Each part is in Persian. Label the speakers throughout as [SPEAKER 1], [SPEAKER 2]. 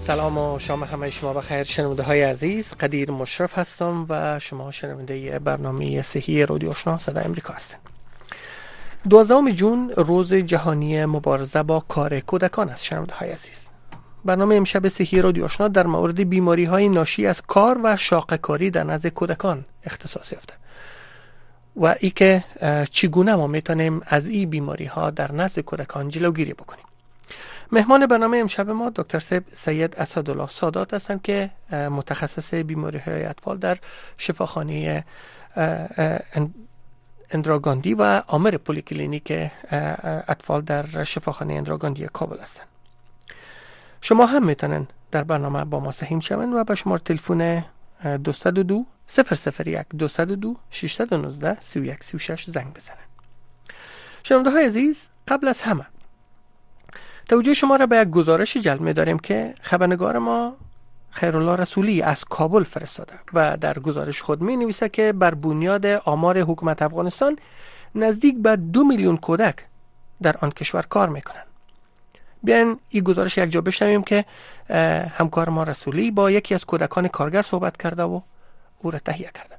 [SPEAKER 1] سلام و شام همه شما بخیر شنونده های عزیز. قدیر مشرف هستم و شما شنونده برنامه صحی رادیو آشنا صدای امریکا هستید. 12 جون روز جهانی مبارزه با کار کودکان است. شنونده های عزیز، برنامه امشب صحی رادیو آشنا در مورد بیماری های ناشی از کار و شاقه کاری در نزد کودکان اختصاص یافته و ای که چگونه ما میتونیم از این بیماری ها در نزد کودکان جلوگیری بکنیم. مهمان برنامه امشب ما دکتر سید اسدالله سادات هستند که متخصص بیماری های اطفال در شفاخانه اندرا گاندی و آمر پلیکلینیک اطفال در شفاخانه اندرا گاندی کابل هستند. شما هم میتونن در برنامه با ما سهیم شوند و به شماره تلفن 202 001 202 619 3136 زنگ بزنن. شنونده های عزیز، قبل از همه توجه شما را به یک گزارش جلب می‌داریم که خبرنگار ما خیرالله رسولی از کابل فرستاده و در گزارش خود می‌نویسه که بر بنیاد آمار حکومت افغانستان نزدیک به 2 میلیون کودک در آن کشور کار می‌کنند. بیاین این گزارش یک جا بشنویم که همکار ما رسولی با یکی از کودکان کارگر صحبت کرده و او را تهیه کرده.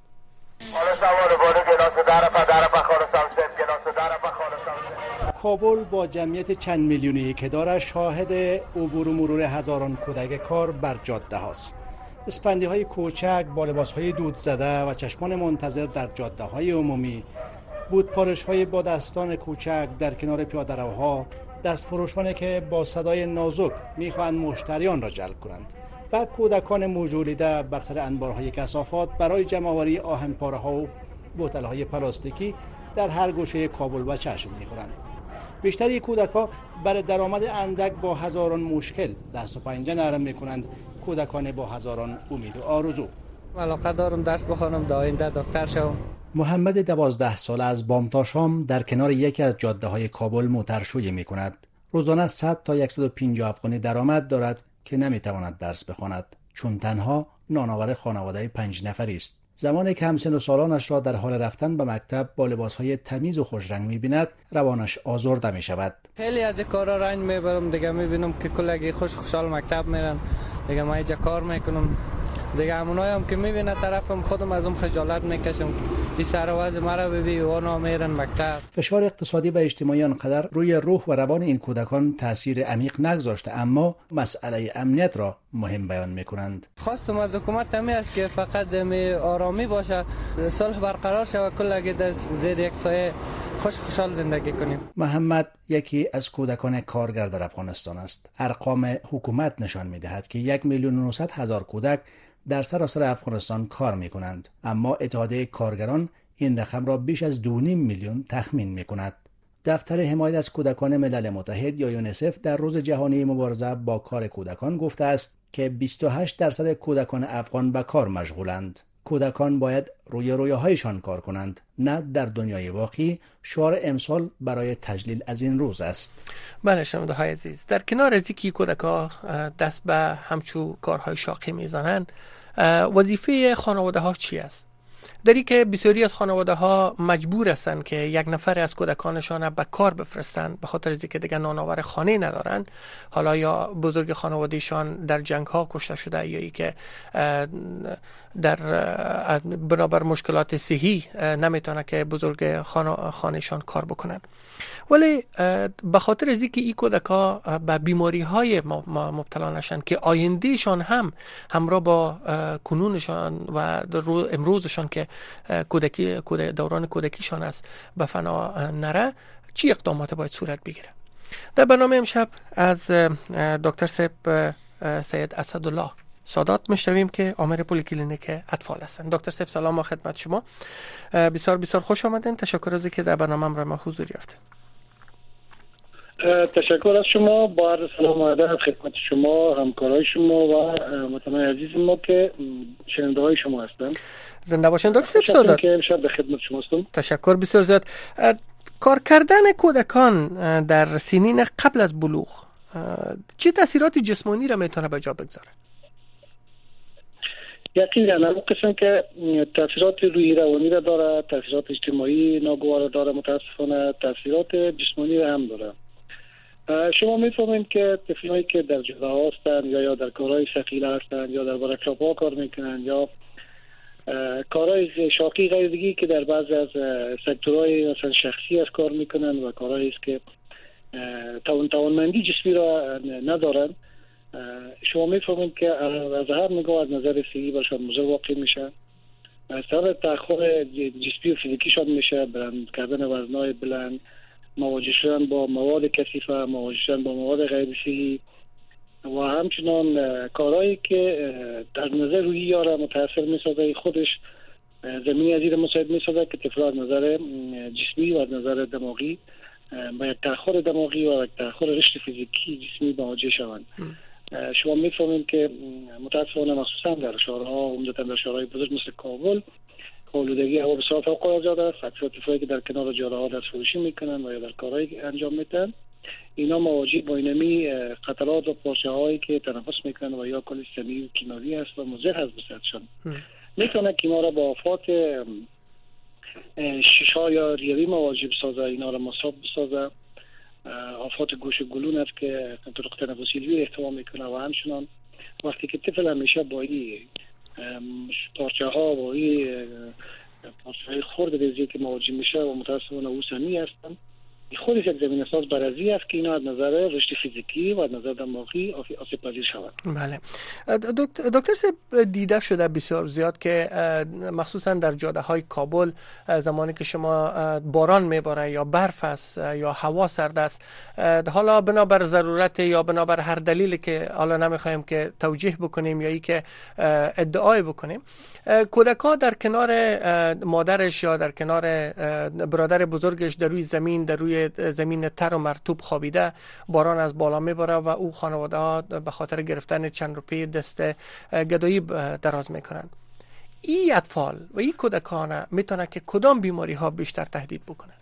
[SPEAKER 2] کابل با جمعیت چند میلیونی که داره شاهد عبور و مرور هزاران کودک کار بر جاده هاست. اسپندی های کوچک با لباس های دود زده و چشمان منتظر در جاده های عمومی، بود پارش های با دستان کوچک در کنار پیاده روها، دست فروشانی که با صدای نازک میخواهند مشتریان را جلب کنند و کودکان موجولیده بر سر انبارهای کثافات برای جمع‌آوری آهن‌پاره ها و بوتل های پلاستیکی در هر گوشه کابل و چشم میخورند. بیشتری کودکان برای درآمد اندک با هزاران مشکل دست و پنجه نرم میکنند. کودکان با هزاران امید و آرزو.
[SPEAKER 3] علاقه دارم درس بخونم، در آینده دکتر شوم.
[SPEAKER 2] محمد 12 ساله از بام تا شام در کنار یکی از جاده های کابل موترشویی میکند. روزانه 100 تا 150 افغانی درآمد دارد که نمیتواند درس بخواند چون تنها نانآور خانواده 5 نفری است. زمانی که همسن و سالانش را در حال رفتن به مکتب با لباسهای تمیز و خوشرنگ می‌بیند، روانش آزرده می‌شود.
[SPEAKER 3] خیلی از کارا رنج میبرم دیگه، می‌بینم که کلگی خوشحال مکتب میرن، دیگه ما اینجا کار میکنم دیگه. همونایی هم که می‌بینه طرفم خودم از اون خجالت میکشم، این سر و وضع مرا ببین اونا میرن مکتب.
[SPEAKER 2] فشار اقتصادی و اجتماعی آنقدر روی روح و روان این کودکان تاثیر عمیق نگذاشته، اما مسئله امنیت را مهم بیان میکنند.
[SPEAKER 3] خواستم از حکومت همین است که فقط آرامی باشه، صلح برقرار شود، کلگی در زیر یک سایه خوشحال زندگی کنیم.
[SPEAKER 2] محمد یکی از کودکان کارگر در افغانستان است. ارقام حکومت نشان میدهد که 1,900,000 کودک در سراسر افغانستان کار میکنند، اما اتحادیه کارگران این رقم را بیش از 2.5 میلیون تخمین میکند. دفتر حمایت از کودکان ملل متحد یا یونیسف در روز جهانی مبارزه با کار کودکان گفته است که 28% کودکان افغان به کار مشغولند. کودکان باید روی رویاهایشان کار کنند، نه در دنیای واقعی. شعار امسال برای تجلیل از این روز است.
[SPEAKER 1] بله شنونده های عزیز، در کنار از اینکه کودکان دست به همچو کارهای شاقی میزنند، وظیفه خانواده ها چی است؟ در این که بسیاری از خانواده ها مجبور هستند که یک نفر از کودکانشان به کار بفرستند به خاطر اینکه دیگر نانآور خانه ندارند، حالا یا بزرگ خانوادهشان در جنگ ها کشته شده یا ای که در بنابر مشکلات صحی نمیتونه که بزرگ خانهشان کار بکنند. ولی به خاطر از اینکه این کودکا به بیماری های مبتلا نشن که آیندهشان هم همراه با کنونشان و امروزشان که دوران کودکیشان است به فنا نره، چی اقدامات باید صورت بگیره؟ در برنامه امشب از دکتر سید اسدالله سادات میشنویم که آمر پلیکلینیک اطفال هستند. دکتر سید سلام و خدمت شما. بسیار بسیار خوش آمدین. تشکر از اینکه در برنامه را ما حضور یافتید.
[SPEAKER 4] تشکر از شما. با عرض سلام و ادب خدمت شما، همکارای شما و متنای عزیز ما که شنونده های شما هستند.
[SPEAKER 1] زنده باشین دکتر سادات.
[SPEAKER 4] که امشب به خدمت شما هستم.
[SPEAKER 1] تشکر بسیار زیاد. کار کردن کودکان در سنین قبل از بلوغ چه تاثیرات جسمانی را میتونه به جا بگذاره؟
[SPEAKER 4] یقینا اون قسم که تاثیرات روحی روانی را داره، تاثیرات اجتماعی ناگوار داره، متاسفانه تاثیرات جسمانی را هم داره. شما میفهمید که طفلایی که در جاده هستند یا در کارهای ثقیل هستند یا در ورکشاپ ها کار میکنند یا کارهای شاقی غیردیگی که در بعضی از سکتورهای مثلا شخصی از کار میکنند و کارهایی است که توانمندی جسمی را ندارند، شما میفهمید که از هر نگاه از نظر صحی برشان مضر واقع میشه، از طرف تأخر جسمی و فیزیکیشان میشه، بلند کردن وزنهای بلند، مواجه شدن با مواد کثیفه، مواجه شدن با مواد غیر صحی و همچنان کارهایی که در نظر روحی را متاثر میسازه، خودش زمینی از این مساعد میسازه که طفل از نظر جسمی و از نظر دماغی با یک تأخر دماغی و یک تأخر رشد فیزیکی جسمی مواجه شوند. شما میفهمید که متاسفانه مخصوصا در شهرها، عمدتا در شهرهای بزرگ مثل کابل، آلودگی هوا بسیار فوق‌العاده زیاد است. اکثر طفلایی که در کنار جاده‌ها دست فروشی میکنن و یا در کارهایی انجام میدن، اینا مواجه با اینمی قطرات و پارچه‌هایی که تنفس میکنن و یا کلی سمی و کیمیاوی است و مضر هست به صحتشان. میتونه که اینا را با آفات شیشه یا ریوی مواجه بسازه، اینا را مصاب بسازه. آفات گوش و گلون است که طرق تنفسی روی احتمال میکنه و همچنان وقتی که طفل همیشه با این پارچه ها و این پارچه های خرد ریزی که مواجه میشه و متاسفانه او سمی هستن، خودش یک زمین اساس برازی است که اینا از نظر رشد فیزیکی و از نظر دماغی آسیب پذیر شود.
[SPEAKER 1] بله دکتر صاحب، دیده شده بسیار زیاد که مخصوصا در جاده های کابل زمانی که شما باران میباره یا برف است یا هوا سرد است، حالا بنابر ضرورت یا بنابر هر دلیلی که حالا نمیخوایم که توجیه بکنیم یا ای که ادعای بکنیم، کودک‌ها در کنار مادرش یا در کنار برادر بزرگش در روی زمین، در روی زمین تر و مرطوب خوابیده، باران از بالا میباره و او خانواده ها به خاطر گرفتن چند روپیه دست گدایی دراز میکنن. این اطفال و این کودکان میتونه که کدام بیماری ها بیشتر تهدید بکنه؟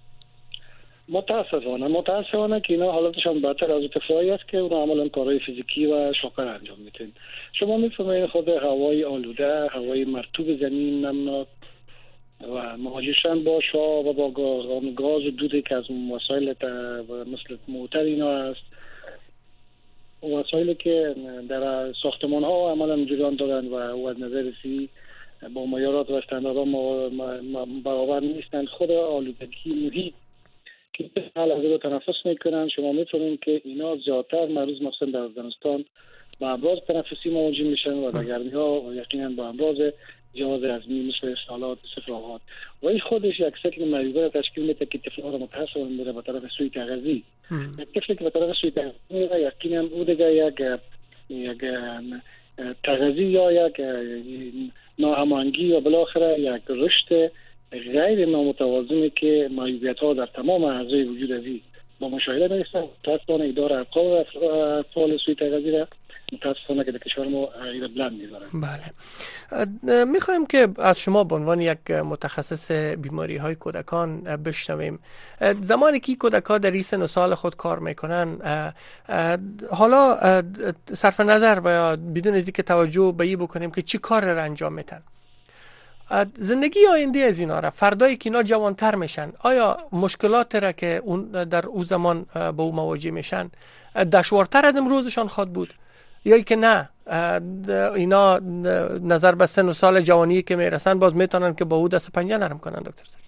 [SPEAKER 4] متاسفانه که اینا حالتشان بدتر از طفلایی است که اونا عملا کارهای فیزیکی و شاقه انجام میدن. شما میفهمید خود هوای آلوده، هوای مرطوب زمین نمناک و مواجهشن با شعاع و با گاز و دودی که از وسایل مثل موتر اینا است، وسایلی که در ساختمان ها عملا جریان دارن و از نظر سی با معیارات و استانداردها برابر نیستن. خود آلودگی محیط که حال از رو تنفس میکنن، شما میتونید که اینا زیادتر مریض مثلا در افغانستان با امراض تنفسی مواجه میشن و در گرمی ها یقینا با امراض جهاز هضمی مثل اسهالات، صفراحات و این خودش یک سکن مریضه را تشکیل میده که طفل‌ها را متأثر میره به طرف سوی تغذیه. یک طفلی که به طرف سوی تغذیه میره یقینا او دیگه یک تغذیه یا یک ناهماهنگی یا بالاخره یک رشد غیر نامتوازنی که معیوبیت‌ها در تمام اعضای وجود ازی با مشاهده میرسن. متاسفانه اداره ارقام اطفال سوی تغذیه متاسفانه که در کشور ما غیر بلند می‌ذارن.
[SPEAKER 1] بله، میخوایم که از شما به عنوان یک متخصص بیماری های کودکان بشنویم. زمانی که کودک‌ها در این سن و سال خود کار میکنن، حالا صرف نظر و بدون از اینکه توجه به این بکنیم که چی کار را انجام میدن، زندگی آینده از اینا را فردایی که اینا جوانتر میشن، آیا مشکلات را که اون در اون زمان با او مواجه میشن دشوارتر از امروزشان خواهد بود یا که نه اینا نظر به سن و سال جوانی که میرسن باز میتونن که با او دست پنجه نرم کنن؟ دکتر صاحب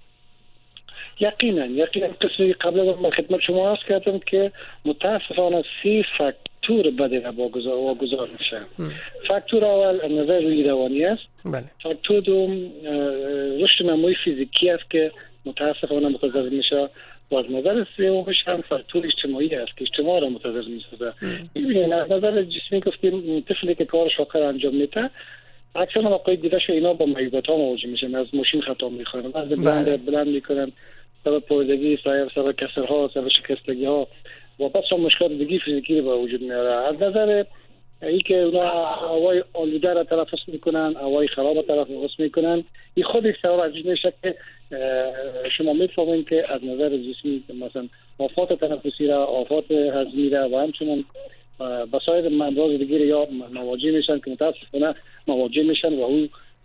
[SPEAKER 4] یقینا قسمی قبل از من خدمت شما عرض کردم که متاسفانه 3 فاکتور بدی واگذار میشه. فاکتور اول از نظر روی روانی است.
[SPEAKER 1] بله.
[SPEAKER 4] فاکتور دوم رشد نموی فیزیکی است که متاسفانه متضرر میشه و از نظر سومش هم فاکتور اجتماعی است که اجتماع را متضرر میسازه. ببینید از نظر جسمی گفتیم طفلی که کار شاقه را انجام میده اکثر مواقع دیده شده اینا با معیوبیت‌ها مواجه میشن، از ماشین خطا میخورن، از بلند میکنن، سبب پویدگی، سبب کسرها، سبب شکستگی ها و پس هم مشکلات دیگه فیزیکی به وجود میاره. از نظر ای که اونا هوای آلوده را تنفس میکنن، هوای خراب را تنفس میکنن، این خودش سبب از این میشه که شما میفهمید که از نظر جسمی مثلا آفات تنفسی را، آفات هضمی را و همچنین بسایر امراض دیگه یا مواجه میشن که متاسفانه مواجه میشن و او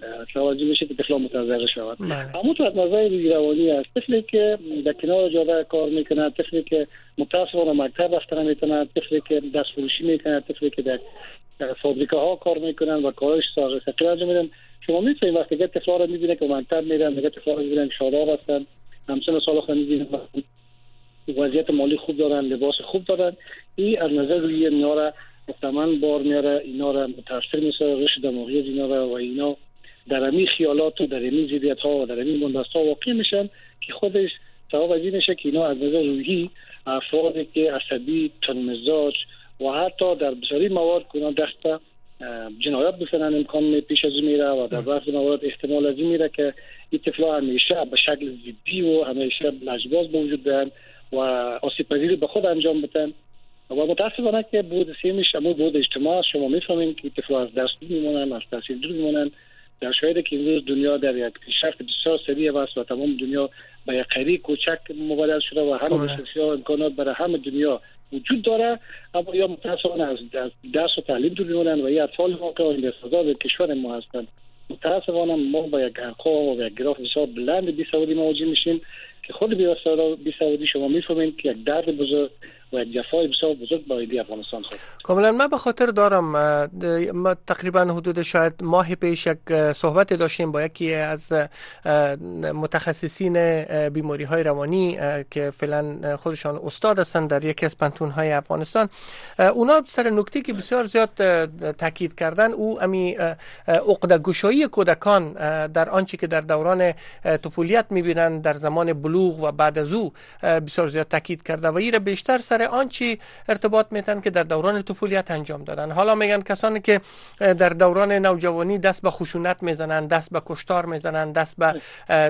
[SPEAKER 4] توجه میشه که طفل متضرر شود. اما تو از نظر روانی است، طفلی که در کنار جاده کار میکنه، طفلی که متاسفانه مکتب رفتن نمیتونه، طفلی که دست فروشی میکنه، طفلی که در فابریکه ها کار میکنن و کارش ثقیل انجام میدن، شما میتونید وقتی که طفلا رو میبینه که مکتب میرن، میگه طفلا رو میبینن شاداب هستن، همسن سال خود میبینن وضعیت مالی خوب دارن، لباس خوب دارن، این از نظر روی اینا را مستمن بار میاره، اینا را متاثر میسازه، رشد دماغی اینا را و اینا در امی خیالات و در امی ضدیت ها و در امی بندست ها واقع میشن که خودش سبب از این میشه که اینا از نظر روحی افرادی که عصبی، تندمزاج و حتی در بسیاری موارد که دست جنایت بزنن امکان پیش از میره و در بعضی موارد احتمال از این میره که این طفلا همیشه به شکل ضدی و همیشه لجباز به وجود بیان و آسیب پذیری به خود انجام بدن و متاسفانه که بود سیمش اما بود اجتماع شما میفهمین که طفلا از درس میمونن، از تحصیل دور میمونن، در شاید که امروز دنیا در یک پیشرفت بسیار سریع است و تمام دنیا به یک قری کوچک مبادل شده و همه بسیار امکانات برای همه دنیا وجود داره، اما یا متاسفانه از درس و تعلیم دور میمونن و این اطفال ما که این بسازا کشور ما هستند. متاسفانه ما با یک ارقام و یک گراف بسیار بلند بیسوادی مواجه میشیم که خود بیسوادی شما میفهمین که یک درد بزرگ و یک جفای بسیار بزرگ با ایدی افغانستان خود.
[SPEAKER 1] کاملا من به خاطر دارم ما تقریبا حدود شاید ماه پیش یک صحبت داشتیم با یکی از متخصصین بیماری های روانی که فعلا خودشان استاد هستند در یکی از پنتون های افغانستان. اونا سر نکته که بسیار زیاد تاکید کردن او امی عقده گشایی کودکان در آنچه که در دوران طفولیت میبینن در زمان بلوغ و بعد از او بسیار زیاد تاکید کرده و این بیشتر سر آنچه ارتباط میتن که در دوران طفولیت انجام دادن. حالا میگن کسانی که در دوران نوجوانی دست به خشونت میزنن، دست به کشتار میزنن، دست به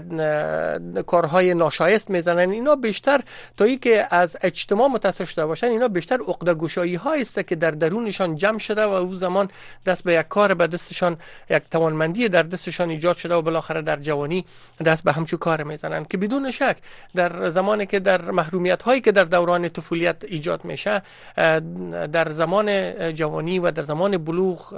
[SPEAKER 1] کارهای ناشایست میزنن، اینا بیشتر تویی که از اجتماع متاثر شده باشن، اینا بیشتر عقده گشایی ها است که در درونشان جمع شده و او زمان دست به یک کار به دستشان، یک توانمندی در دستشان ایجاد شده و بالاخره در جوانی دست به همچو کار میزنن که بدون شک در زمانی که در محرومیت هایی که در دوران طفولیت ایجاد میشه در زمان جوانی و در زمان بلوغ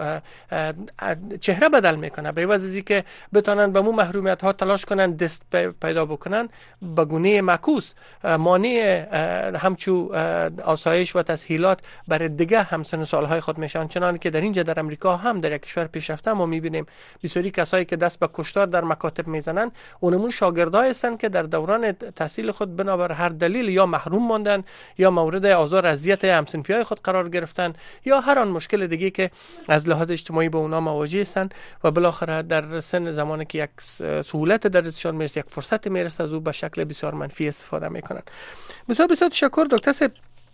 [SPEAKER 1] چهره بدل میکنه. به عوض از اینکه بتونن به مو محرومیت ها تلاش کنن دست پیدا بکنن، به گونه معکوس مانع همچو آسایش و تسهیلات برای دیگه همسن سالهای خود میشن. چنانکه که در اینجا در امریکا هم در یک کشور پیشرفته ما میبینیم بسیاری کسایی که دست به کشتار در مکاتب میزنن اونمون شاگردای هستن که در دوران تحصیل خود بنابر هر دلیل یا محروم ماندن یا مورد آزار اذیت همسنفیای خود قرار گرفتن یا هر آن مشکل دیگه که از لحاظ اجتماعی با اونا مواجه هستند و بالاخره در سن زمانی که یک سهولت در دستشان میرسه، یک فرصت میرسه، از او به شکل بسیار منفی استفاده میکنن. بسیار تشکر دکتر صاحب.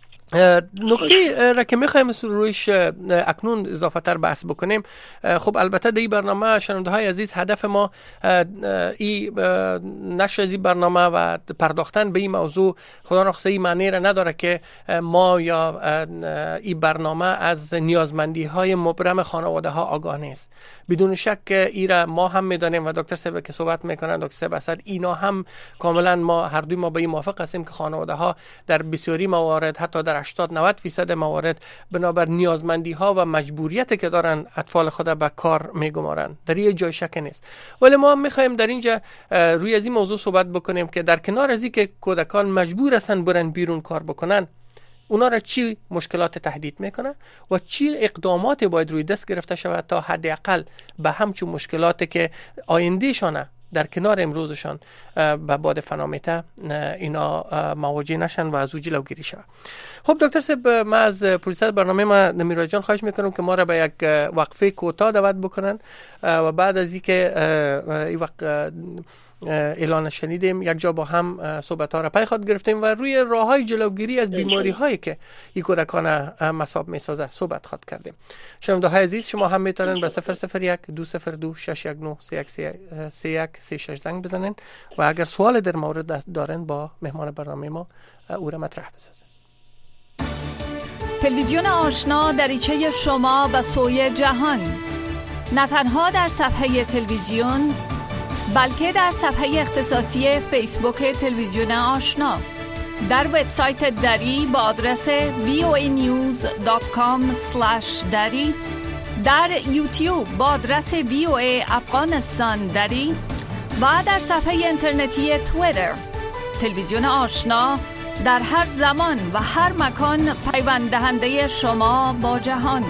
[SPEAKER 1] نکته را که میخوایم رویش اکنون اضافه تر بحث بکنیم، خب البته در این برنامه شنونده های عزیز هدف ما این نشر از این برنامه و پرداختن به این موضوع خدا نخواسته این معنی را نداره که ما یا این برنامه از نیازمندی های مبرم خانواده ها آگاه نیست. بدون شک ایرا ما هم میدانیم و دکتر صاحب که صحبت میکنن، دکتر صاحب اسد، اینا هم کاملا ما هر دوی ما به این موافق هستیم که خانواده ها در بسیاری موارد، حتی در 80-90% موارد، بنابر نیازمندی ها و مجبوریت که دارن اطفال خود به کار میگمارن. در این جای شک نیست. ولی ما میخوایم در اینجا روی از این موضوع صحبت بکنیم که در کنار از این که کودکان مجبور هستن برن بیرون کار بکنن، اونا را چی مشکلات تهدید میکنه و چی اقدامات باید روی دست گرفته شود تا حداقل به همچون مشکلاتی که آیندهشانه در کنار امروزشان به باد فنامیته اینا مواجه نشن و از او جلوگیری شود. خب دکتر صاحب، ما از پروژه برنامه ما نمیرای جان خواهش میکنم که ما را به یک وقفه کوتاه دعوت بکنن و بعد از اینکه این وقت اعلان شنیدیم یک جا با هم صحبت ها را پی خود گرفتیم و روی راه های جلوگیری از بیماری هایی که این کودکان مصاب میسازه صحبت خود کردیم. شنونده های عزیز، شما هم میتونن به 001-202-619-3131 زنگ بزنین و اگر سوال در مورد دارن با مهمان برنامه ما او را مطرح بسازن.
[SPEAKER 5] تلویزیون آشنا دریچه شما به سوی جهان، نه تنها در صفحه تلویزیون بلکه در صفحه اختصاصی فیسبوک تلویزیون آشنا، در وبسایت دری با آدرس voanews.com/dari، در یوتیوب با آدرس VOA افغانستان دری و در صفحه اینترنتی توییتر. تلویزیون آشنا در هر زمان و هر مکان پیوند دهنده شما با جهان.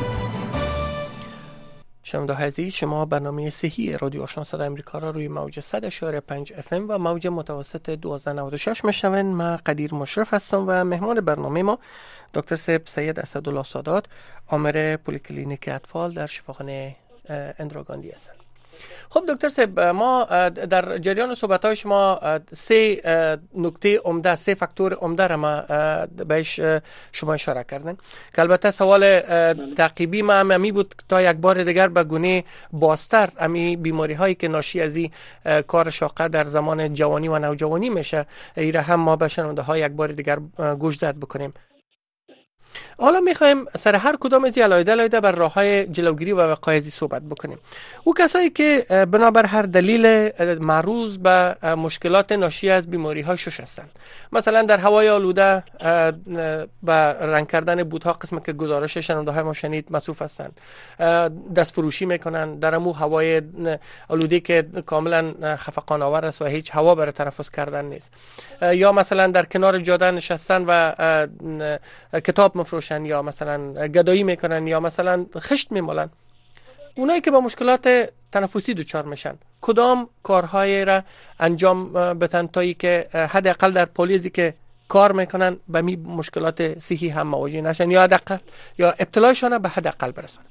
[SPEAKER 1] شنونده عزیز، شما برنامه صحی رادیو آشنا صدای امریکا را روی موج 100.5 FM و موج متوسط 1296 میشنوین. من قدیر مشرف هستم و مهمان برنامه ما دکتر سید اسدالله سادات، آمر پلیکلینیک اطفال در شفاخانه اندراگاندی هستند. خب دکتر صاحب، ما در جریان صحبت‌های شما سه نکته عمده، سه فاکتور عمده را ما بهش شما اشاره کردن که البته سوال تعقیبی ما همی بود تا یک بار دیگر به گونه بازتر امی بیماری هایی که ناشی از این کار شاقه در زمان جوانی و نوجوانی میشه ایره هم ما به شنونده ها یک بار دیگر گوش داد بکنیم. حالا میخوایم سر هر کدام از علایده بر راههای جلوگیری و وقایع صحبت بکنیم. او کسایی که بنابر هر دلیل معروض به مشکلات ناشی از بیماری های شش هستند، مثلا در هوای آلوده به رنگ کردن بوتها، قسمی که گزارش شنونده های ما شنید، مصروف هستند، دست فروشی میکنن در امو هوای آلوده که کاملا خفقان آور است و هیچ هوا برای تنفس کردن نیست، یا مثلا در کنار جاده نشستن و کتاب مفروشن، یا مثلا گدایی میکنن، یا مثلا خشت میمالن. اونایی که با مشکلات تنفسی دچار میشن کدام کارهای را انجام بدن تایی که حداقل در پولیزی که کار میکنن به می مشکلات صحی هم مواجه نشن، یا حداقل یا ابتلایشان به حداقل برسن؟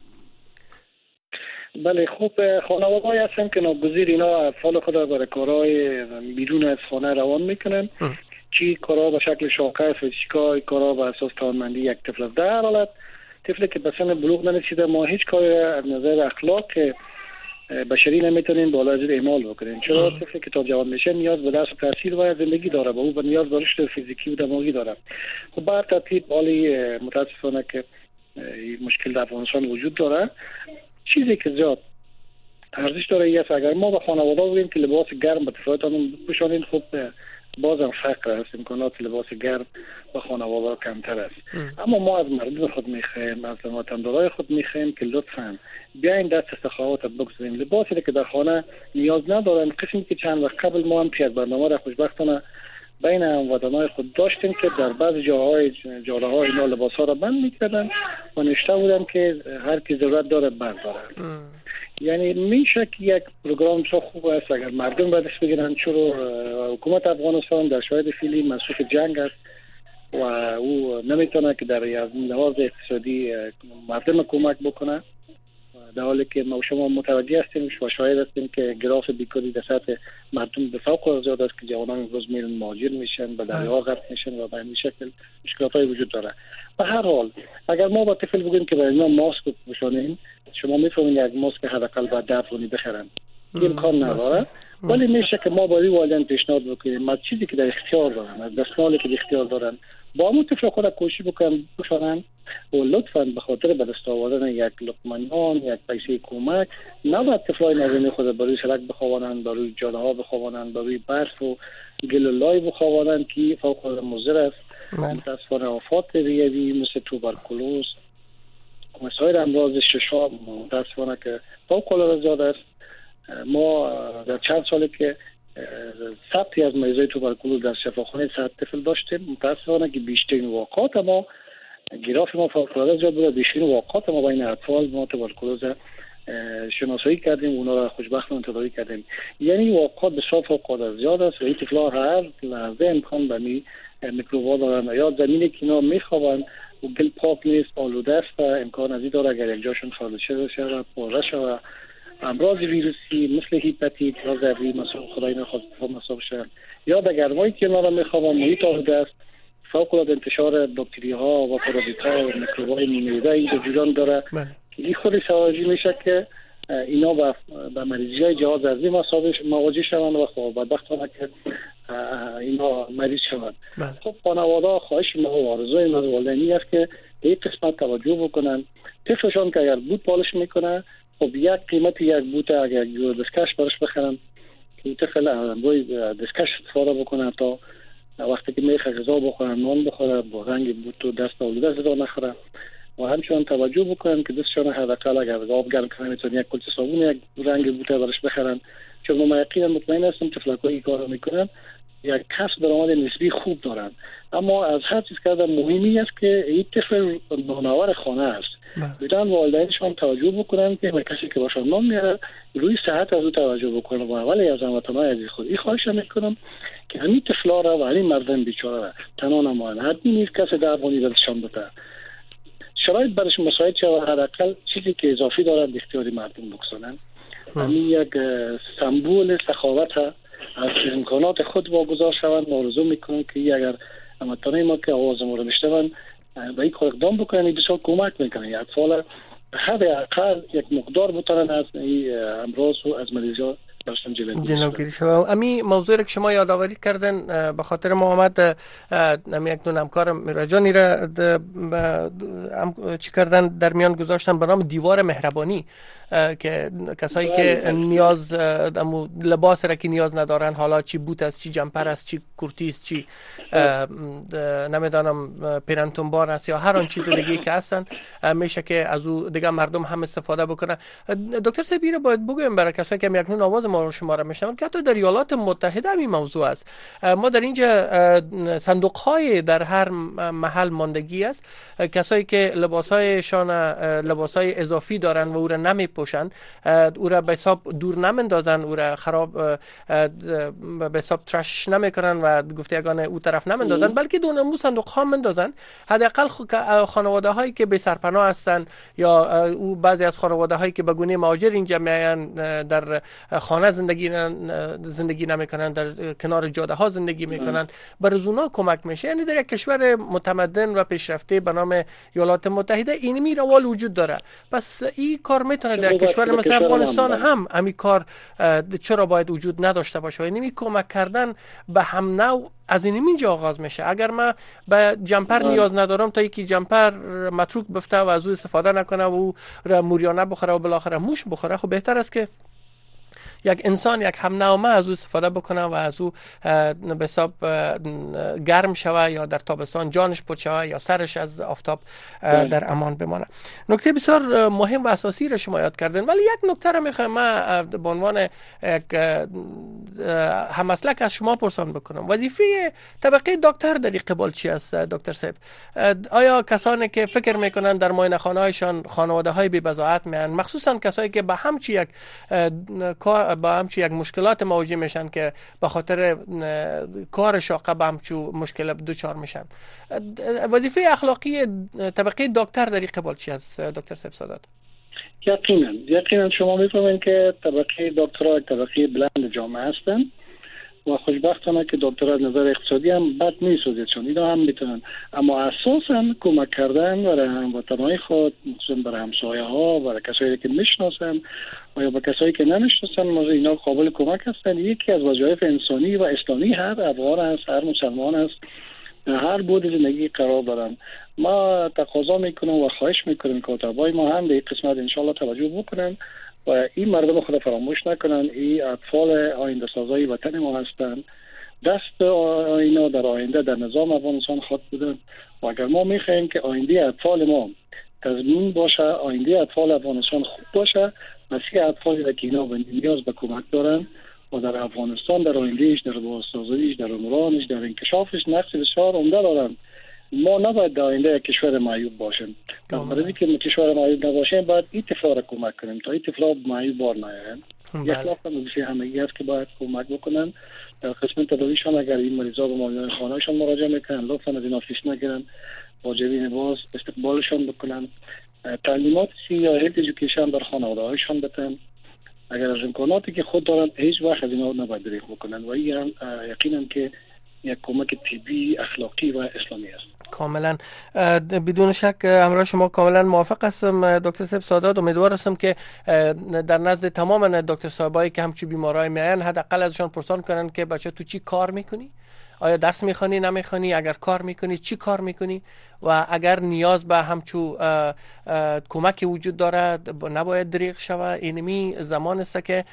[SPEAKER 4] بله، خوب خانواده‌ای هستن که ناگزیر اینا اطفال خود را برای کارهای بیرون از خانه روان میکنن. چی کارا به شکل شاقه است و چی کارا به اساس توانمندی یک طفل است. در حالت طفلی که به سن بلوغ نرسیده ما هیچ کاری از نظر اخلاق بشری نمیتونیم بالا از اعمال بکنیم، چرا طفلی که تا جوان میشه نیاز به درس و تحصیل و زندگی داره و او به نیاز به رشد فیزیکی و دماغی داره. خب بر ترتیب عالی متاسفانه که مشکل در افغانستان وجود داره. چیزی که زیاد ارزش داره است اگر ما به خانواده بگیم که لباس گرم به طفلاتون بپوشانید، خب بازم فقر است، امکانات لباس گرم و خانواده کمتر است. اما ما از مردم خود میخوایم، از وطندارای خود میخوایم که لطفاً بیاین دست سخاوت بگذاریم. لباسی که در خانه نیاز ندارن، قسمی که چند وقت قبل ما هم پیش برنامه را خوشبختانه بین هموطنان خود داشتیم که در بعض جاهای اینا لباس‌ها را بند میکردن و نوشته بودن که هر کی ضرورت داره برداره. یعنی میشه که یک پروگرام بسیار خوب است اگر مردم به دست بگیرن، چرا حکومت افغانستان در شرایط فعلی مصروف جنگ است و او نمیتونه که در لحاظ اقتصادی مردم کمک بکنه، در حالی که ما شما متوجه هستیم و شاهد هستیم که گراف بیکاری در سطح مردم به فوق العاده زیاد است که جوانان امروز میرن مهاجر میشن، به دریاها غرق میشن و به این شکل مشکلات‌های وجود داره. به هر حال اگر ما با طفل بگیم که برای ما ماسک بپوشانیم، شما میفهمید یک ماسک حداقل باید 10 افغانی بخرن، این امکان نداره. ولی میشه که ما با والدین پیشنهاد بکنیم از چیزی که در اختیار دارن، از دستمالی که در اختیار دارن، با همون طفل خود کوشش بکنن بپوشانن و لطفاً به خاطر به دست آوردن یک لقمه نان، یک پیسه کمک، نباید طفلای نازنین خود بروی سړک بخوابانند، بروی جاده ها بخوابانند، بروی برف و گل و لای بخوابانند که فوق العاده مضر است. متاسفانه آفات ریوی مثل توبرکلوز و سایر امراض ششم متاسفانه که فوق العاده زیاد است. ما در چند سالی که ثبتی از مریضای توبرکلوز در شفاخانه صد طفل داشتیم، متاسفانه که بیشترین واقعات ما گراف ما فوق العاده زیاد بود. بیشترین واقعات ما بین اطفال ما توبرکلوز شناسایی کردیم، اونا را خوشبختانه تداوی کردیم. یعنی واقعات بسیار فوق العاده زیاد است و این طفل‌ها هر لحظه امکان به میکروب‌ها دارن، یا زمینی که اینا میخوابن و گل پاک نیست، آلوده است و امکان از این داره اگر یک جاشون خارجه بشه و پاره شود امراض ویروسی مثل هیپاتیت یا ضروری مثلا خدای نخواسته مصاب شدن، یا در گرمایی که اینا را میخوابن محیط آلوده است، فوق العاده انتشار باکتری ها و پارازیت ها و میکروب‌های نیمه‌ویده این جریان داره که این خودی سبب میشه که اینا به مریضی‌های جهاز عضوی مواجه شوند و خب بدبختانه که اینا مریض شوند. خب خانواده خواهش ما و آرزوی ما والدینی است که به این قسمت توجه بکنن. طفلشان که اگر بود پالش میکنه، خب یک قیمت یک بوت اگر دستکش براش بخرن که طفل روی دستکش استفاده بکنه تا وقتی که میخواد غذا بخوره، نان بخوره، با رنگ بوت و دست آلوده زدا نخوره. و همچنان توجه بکنن که دستشان حداقل اگر آب گرم کنن میتونن یک کلچه صابون یک رنگ بوته برش بخرن، چون ما یقینا مطمئن هستم طفلکایی کار میکنن یک کسب درآمد نسبی خوب دارن. اما از هر چیز که مهمی است که این طفل نانآور خانه است، بدون والدینشان توجه بکنن که کسی که باشون نان میاره روی صحت از او توجه بکنن و اولی از هموطنان عزیز خود این خواهش میکنم که همین طفلا را و همین مردم بیچاره را تنها نمایند، حتمی نیست کسی درمانی دستشان بده، شرایط برش مساعد شد و حداقل چیزی که اضافی دارند اختیاری مردم بگذارند. همین یک سمبول سخاوت از امکانات خود واگذار شوند. آرزو میکنم که اگر هموطنان ما که آواز ما رو میشنوند به این کار اقدام بکنن، این بسیار کمک میکنه. اطفال حداقل یک مقدار بتونن از امراض و از مریضا
[SPEAKER 1] جلوگیری شود. امی موضوعی که شما یادآوری کردن به خاطر محمد یک دو همکار میراجانی را چی کردن در میان گذاشتن به نام دیوار مهربانی که کسایی که نیاز لباس را که نیاز ندارن، حالا چی بوت است، چی جمپر است، چی کرتی است، چی نمیدانم پرنتونبار است یا هر آن چیز دیگه که هستن، میشه که از او دیگه مردم هم استفاده بکنن. دکتر سبی رو باید بگویم برای کسایی که اکنون آواز ما رو شما را میشنون که حتی در ایالات متحده همین موضوع است. ما در اینجا صندوق های در هر محل ماندگی است، کسایی که لباسایشان لباسای اضافی دارن و او را نمیپوشن، او را به حساب دور نمیندازن، او را خراب به حساب ترش نمیکنن و گفته یگانه او طرف نمیندازن، بلکه دونمو صندوق ها مندازن. حداقل خانواده هایی که به سرپناه هستن یا او بعضی از خانواده هایی که به گونه مهاجر اینجا میان در خانه زندگی نمیکنن، در کنار جاده ها زندگی میکنن، برای اونا کمک میشه. یعنی در یک کشور متمدن و پیشرفته به نام ایالات متحده این روال وجود داره. پس این کار میتونه در کشور مثل افغانستان هم همین کار چرا باید وجود نداشته باشه؟ یعنی کمک کردن به هم نوع از اینجا آغاز میشه. اگر من به جمپر نیاز ندارم تا یکی جمپر متروک بفته و از او استفاده نکنه و او را موریانه بخوره و بالاخره موش بخوره، خب بهتر است که یک انسان یک هم نوع از او استفاده بکنه و از او به حساب گرم شوه یا در تابستان جانش پوچ شوه یا سرش از آفتاب در امان بمانه. نکته بسیار مهم و اساسی را شما یاد کردین، ولی یک نکته را میخوایم من به عنوان یک هممسلک از شما پرسان بکنم. وظیفه طبقه دکتر در این قبال چی است دکتر صاحب؟ آیا کسانی که فکر میکنن در معاینه خانه‌هایشان خانواده های بی بضاعت میان، مخصوصا کسایی که به همچی یک مشکلات مواجه میشن که به خاطر کار شاقه به همچو مشکل دچار میشن، وظیفه اخلاقی طبقه دکتر در این قبال چی است دکتر صاحب سادات؟
[SPEAKER 4] یقینا شما میفهمین که طبقه دکترها طبقه بلند جامعه هستن و خوشبختانه که دکترها از نظر اقتصادی هم بد نیست، چون اینا هم میتونن، اما اساسا کمک کردن برای هموطنهای خود، مخصوصا برای همسایه ها، برای کسایی که میشناسن و یا به کسایی که نمیشناسن، اینا قابل کمک هستن. یکی از وظایف انسانی و اسلامی هر افغان است، هر مسلمان است، هر بود زندگی قرار دارن. ما تقاضا میکنم و خواهش میکنم که کاتبای ما هم به این قسمت انشالله توجه بکنن و این مردم خود فراموش نکنن. این اطفال آینده سازای وطن ما هستند، دست اینا در آینده در نظام افغانستان خود بودن و اگر ما میخوایم که آینده اطفال ما تضمین باشه، آینده اطفال افغانستان خوب باشه، مسیح اطفالی که اینا نیاز به کمک دارن و در افغانستان در آیندهش، در بازسازیش، در عمرانش، در انکشافش نقش بسیار عمده دارن. ما نباید در آینده کشور معیوب باشیم. برای که کشور معیوب نباشیم باید این طفلا را کمک کنیم تا این طفلا معیوب بار نیاین. اخلاق وظیفه همگی است که باید کمک بکنن. در قسمت تداویشان اگر این مریضا به معاینه خانه‌شان مراجعه میکنن، لطفا از این آفیس نگیرن، واجبین باز استقبالشان بکنن، تعلیمات یا هلت ادویکیشن در خانواده‌هایشان بدن. اگر از امکاناتی که خود دارن هیچ وقت از اینا نباید دریغ بکنن و این یقینا که یک کمک طبی، اخلاقی و اسلامی است.
[SPEAKER 1] کاملا بدون شک همراه شما کاملا موافق هستم دکتر صاحب سادات. امیدوار هستم که در نزد تمام دکتر صاحبایی که همچین بیمارای میان حداقل ازشان پرسان کنن که بچه تو چی کار میکنی؟ آیا درس میخوانی نمیخوانی، اگر کار میکنی چی کار میکنی و اگر نیاز به همچو کمک وجود دارد نباید دریغ شود. اینمی زمان است که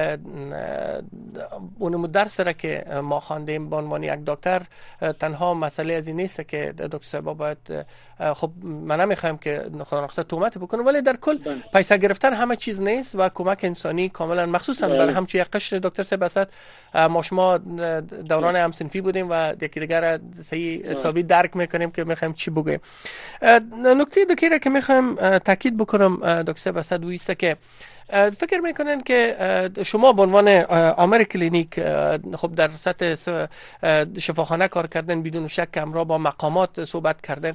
[SPEAKER 1] اونم درس را که ما خواندیم به عنوان یک دکتر تنها مسئله از این نیست که دکتر صاحب باید خب من نمیخوایم که خدا نخواسته تهمت بکنم، ولی در کل پیسه گرفتن همه چیز نیست و کمک انسانی کاملا مخصوصا برای همچو یک قشر دکتر صاحب است. ما شما دوران همسنفی بودیم و یکی دیگر صحیح حسابی درک میکنیم که میخوایم چی بگیم. نکته دیگه که میخوایم تاکید بکنم دکتر صاحب است است که فکر میکنن که شما به عنوان آمر کلینیک خب در سطح شفاخانه کار کردن، بدون شک همراه با مقامات صحبت کردن.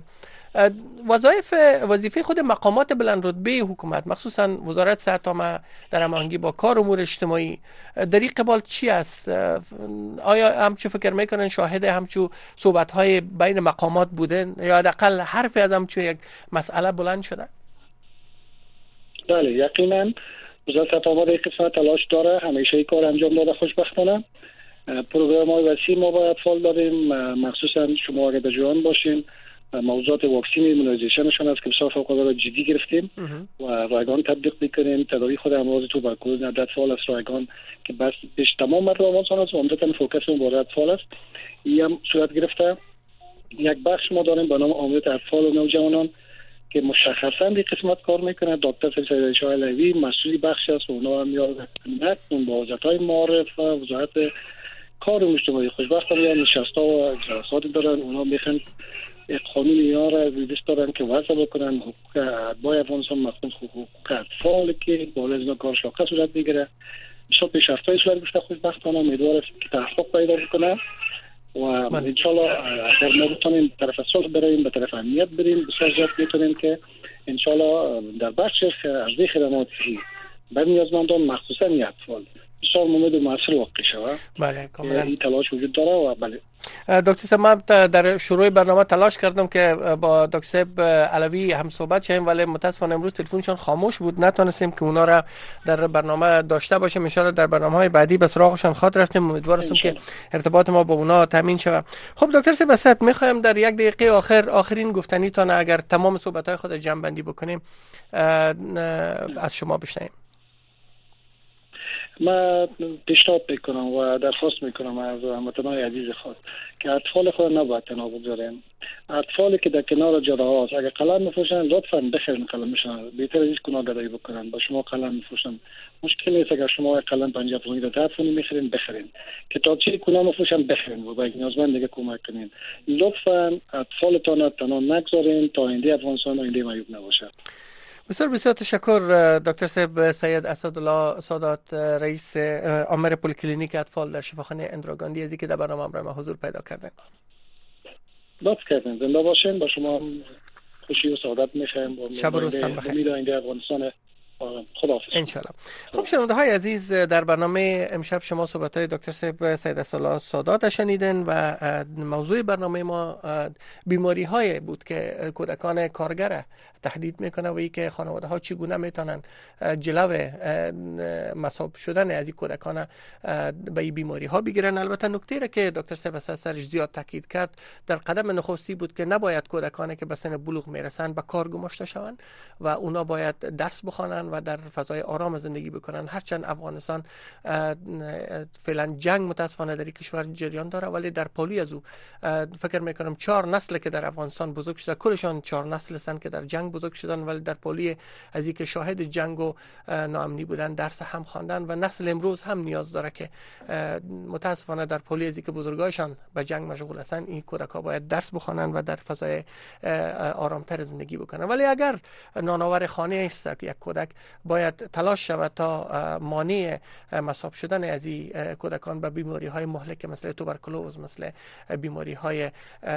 [SPEAKER 1] وظیفه خود مقامات بلند رتبه حکومت مخصوصا وزارت صحت عامه در هماهنگی با کار امور اجتماعی در این قبال چی است؟ آیا همچو فکر میکنن شاهد همچو صحبت های بین مقامات بودن یا حداقل حرفی از همچو یک مسئله بلند شده؟
[SPEAKER 4] بله یقینا وزارت صحت عامه در قسمت تلاش داره، همیشه این کار انجام داده. خوشبختانه پروگرام های وسیع ما با اطفال داریم، مخصوصا شما اگر در جوان باشین موضوعات واکسین ایمونایزیشنشون است که بسیار فوق‌العاده جدی گرفتیم و رایگان تطبیق می‌کنیم. تداوی خود امراض توبرکلوز در اطفال است رایگان که بس پیش تمام مردم افغانستان است و عمدتاً فوکس مبارزه اطفال است. این هم صورت گرفته. یک بخش ما داریم به نام عامل اطفال و نوجوانان که مشخصاً به قسمت کار میکنه. دکتر سید شاه علوی مسئول بخش است و اونا هم یاد نکنن با وزارت‌های معارف و وزارت کار اجتماعی خوشبختانه نشست‌ها و جلسات دارن. اونا میخوان قانون اینا را دوست دارن که وضع بکنن حقوق اتباع افغانستان مخصوص حقوق اطفال که بالا از اینا کار شاقه صورت بگیره. بسیار پیشرفت‌های صورت گرفته. خوشبختانه امیدوارم که تحقق پیدا بکنه و انشالله اگر ما بتونیم طرف صلح بریم به طرف امنیت بریم بسیار زیاد میتونیم که انشالله در بخش ارزی خدمات برای نیازمندان مخصوصا اطفال بسیار ممید و مؤثر واقع شود.
[SPEAKER 1] بله کاملا
[SPEAKER 4] این تلاش وجود داره و بله
[SPEAKER 1] دکتر صاحب من در شروع برنامه تلاش کردم که با دکتر صاحب علوی هم صحبت شیم ولی متاسفانه امروز تلفنشون خاموش بود، نتونستیم که اونا را در برنامه داشته باشیم. ان شاء الله در برنامه‌های بعدی به سراغشون خاطر رفتیم. امیدوارم که ارتباط ما با اونا تامین شود. خب دکتر صاحب است میخوایم در یک دقیقه آخرین گفتنیتون اگر تمام صحبت‌های خود جمع بندی بکنیم از شما بشنویم.
[SPEAKER 4] من پیشنهاد میکنم و درخواست میکنم از هموطنان عزیز خود که اطفال خود نباید تنها بگذاریم. اطفالی که در کنار جاده هاست اگر قلم میفروشن لطفا بخرین قلمشون، بهتر از کنار گدایی بکنن. با شما قلم میفروشن مشکل نیست، اگر شما قلم 50 افغانی در 10 افغانی میخرین بخرین. کتابچه کنار میفروشن بخرین و با یک نیازمند دیگه کمک کنین. لطفا اطفالتان تنها نگذارین تا آینده افغانستان آینده معیوب نباشه.
[SPEAKER 1] بسیار دکتر دکتر صاحب سید اسدالله سادات رئیس آمر پلیکلینیک اطفال در شفاخانه اندراگاندی از اینکه در برنامه همراه ما حضور پیدا کردن.
[SPEAKER 4] لطف کردین. زنده باشین. با شما خوشی و سعادت میخوایم.
[SPEAKER 1] شب و روزتان بخیر.
[SPEAKER 4] امید آینده افغانستان. خداحافظ.
[SPEAKER 1] انشالله. خب شنونده های عزیز در برنامه امشب شما صحبت های دکتر صاحب سید اسدالله سادات شنیدن و موضوع برنامه ما بیماری های بود که کودکان کارگر تهدید میکنه و ای که خانواده ها چگونه میتونن جلو مصاب شدن از این کودکان به این بیماری ها بگیرن. البته نکته را که دکتر صاحب سرش زیاد تاکید کرد در قدم نخستی بود که نباید کودکانی که به سن بلوغ میرسن به کار گماشته شوند و اونا باید درس بخوانن و در فضای آرام زندگی بکنن. هرچند افغانستان فعلا جنگ متاسفانه در کشور جریان داره ولی در پالی از او فکر میکنم 4 نسل که در افغانستان بزرگ شده کلشان 4 نسل هستند که در جنگ بزرگ شدن ولی در پالی از اینکه شاهد جنگ و ناامنی بودن درس هم خواندن و نسل امروز هم نیاز داره که متاسفانه در پالی از اینکه بزرگایشان به جنگ مشغول هستند این کودک‌ها باید درس بخوانن و در فضای آرامتر زندگی بکنن. ولی اگر نانآور خانه است که یک کودک باید تلاش شود تا مانع مصاب شدن از این کودکان به بیماری‌های مهلک مثل توبرکلوز، مثل بیماری‌های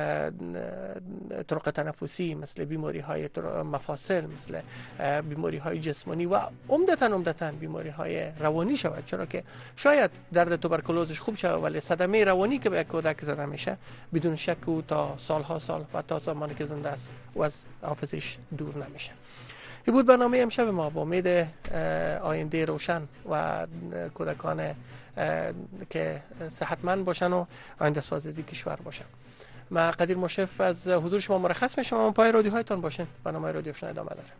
[SPEAKER 1] طرق تنفسی، مثل بیماری‌های مفاصل، مثل بیماری‌های جسمانی و عمدتاً بیماری‌های روانی شود. چرا که شاید درد توبرکلوزش خوب شود ولی صدمه روانی که به کودک زده میشه بدون شک او تا سالها سال و تا زمانی که زنده است و از حافظش دور نمیشه. این بود برنامه امشب ما با امید آینده روشن و کودکان که صحتمند باشن و آینده سازی کشور باشن. ما قدیر مشرف از حضور شما مرخص میشم. اما پای رادیوهایتان باشین. برنامه رادیوشون ادامه داره.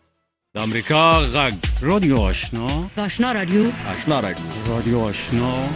[SPEAKER 6] امریکا غږ رادیو آشنا
[SPEAKER 7] رادیو
[SPEAKER 6] رادیو آشنا